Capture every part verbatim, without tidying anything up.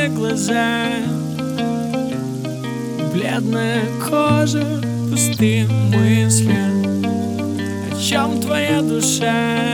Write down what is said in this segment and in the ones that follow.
темные глаза, бледная кожа, пустые мысли. О чем твоя душа?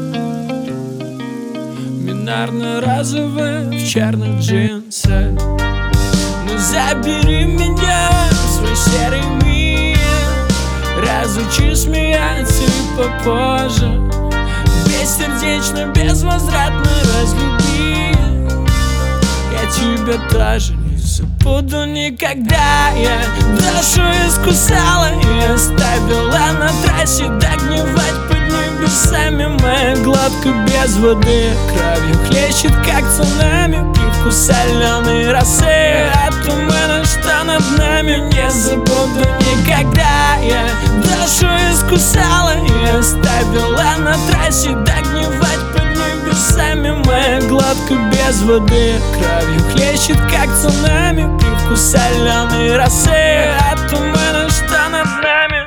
Бинарно-розовая в черных джинсах. Ну забери меня в свой серый мир, разучи смеяться и попозже бессердечно, безвозвратно разлюби. Я тебя тоже не забуду никогда. Я душу искусала и оставила на трассе догнивать под небесами. Моя глотка без воды кровью хлещет, как цунами, привкус соленой росы от тумана, что над нами. Не забуду никогда. Я душу искусала и оставила на трассе догнивать под небесами. Моя глотка без воды кровью хлещет, как цунами, привкус соленой росы от тумана, что над нами.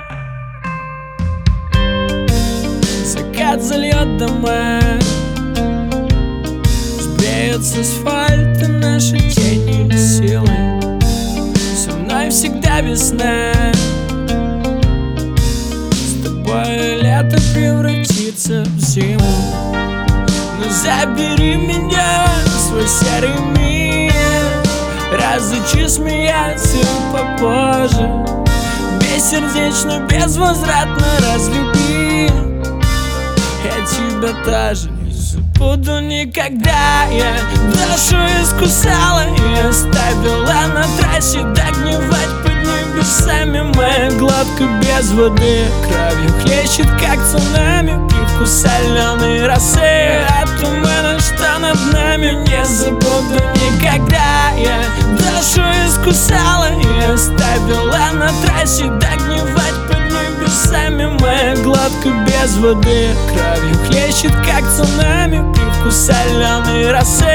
Закат зальет дома, сбреет с асфальта наши тени и силы. Со мной всегда весна, с тобой лето превратится в зиму. Ну забери меня в свой серый мир, разучи смеяться попозже бессердечно, безвозвратно разлюби. Я тебя тоже не забуду никогда. Я душу искусала и оставила на трассе догнивать под небесами. Моя глотка без воды кровью хлещет, как цунами, привкус соленой росы от тумана, что над нами. Не забуду никогда. Я душу искусала и оставила на трассе догнивать под небесами. Моя глотка без воды кровью хлещет, как цунами, привкус соленой росы